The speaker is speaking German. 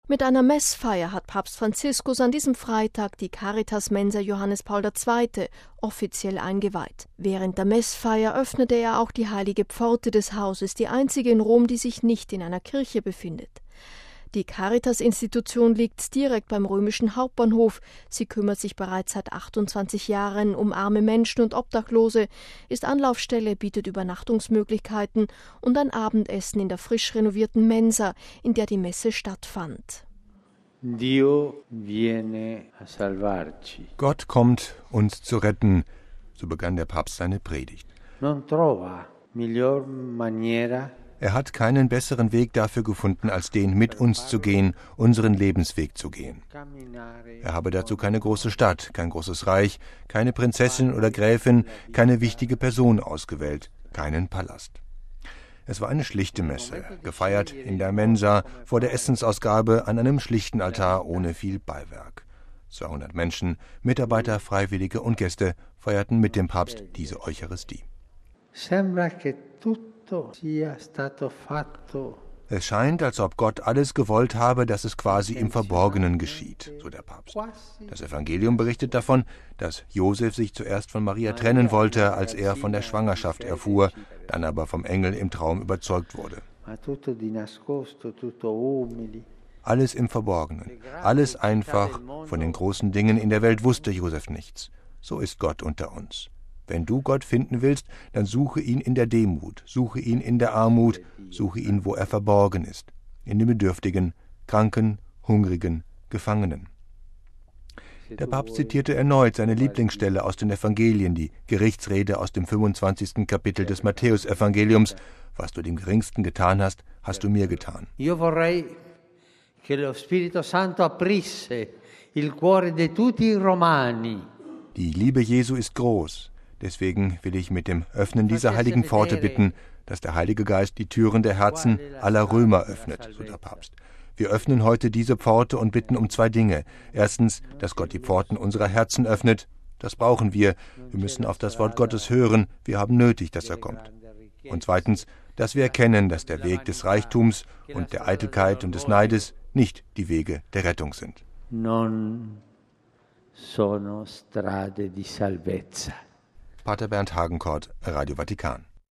Mit einer Messfeier hat Papst Franziskus an diesem Freitag die Caritas-Mensa Johannes Paul II. Offiziell eingeweiht. Während der Messfeier öffnete er auch die heilige Pforte des Hauses, die einzige in Rom, die sich nicht in einer Kirche befindet. Die Caritas-Institution liegt direkt beim römischen Hauptbahnhof. Sie kümmert sich bereits seit 28 Jahren um arme Menschen und Obdachlose, ist Anlaufstelle, bietet Übernachtungsmöglichkeiten und ein Abendessen in der frisch renovierten Mensa, in der die Messe stattfand. Gott kommt, uns zu retten, so begann der Papst seine Predigt. Er hat keinen besseren Weg dafür gefunden, als den mit uns zu gehen, unseren Lebensweg zu gehen. Er habe dazu keine große Stadt, kein großes Reich, keine Prinzessin oder Gräfin, keine wichtige Person ausgewählt, keinen Palast. Es war eine schlichte Messe, gefeiert in der Mensa, vor der Essensausgabe an einem schlichten Altar ohne viel Beiwerk. 200 Menschen, Mitarbeiter, Freiwillige und Gäste feierten mit dem Papst diese Eucharistie. Es scheint, als ob Gott alles gewollt habe, dass es quasi im Verborgenen geschieht, so der Papst. Das Evangelium berichtet davon, dass Josef sich zuerst von Maria trennen wollte, als er von der Schwangerschaft erfuhr, dann aber vom Engel im Traum überzeugt wurde. Alles im Verborgenen, alles einfach, von den großen Dingen in der Welt wusste Josef nichts. So ist Gott unter uns. Wenn du Gott finden willst, dann suche ihn in der Demut, suche ihn in der Armut, suche ihn, wo er verborgen ist, in den Bedürftigen, Kranken, Hungrigen, Gefangenen. Der Papst zitierte erneut seine Lieblingsstelle aus den Evangelien, die Gerichtsrede aus dem 25. Kapitel des Matthäusevangeliums: Was du dem Geringsten getan hast, hast du mir getan. Io vorrei che lo Spirito Santo aprisse il cuore di tutti i romani. Die Liebe Jesu ist groß. Deswegen will ich mit dem Öffnen dieser heiligen Pforte bitten, dass der Heilige Geist die Türen der Herzen aller Römer öffnet, so der Papst. Wir öffnen heute diese Pforte und bitten um 2 Dinge. Erstens, dass Gott die Pforten unserer Herzen öffnet. Das brauchen wir. Wir müssen auf das Wort Gottes hören. Wir haben nötig, dass er kommt. Und zweitens, dass wir erkennen, dass der Weg des Reichtums und der Eitelkeit und des Neides nicht die Wege der Rettung sind. Non sono strade di salvezza. Pater Bernd Hagenkort, Radio Vatikan.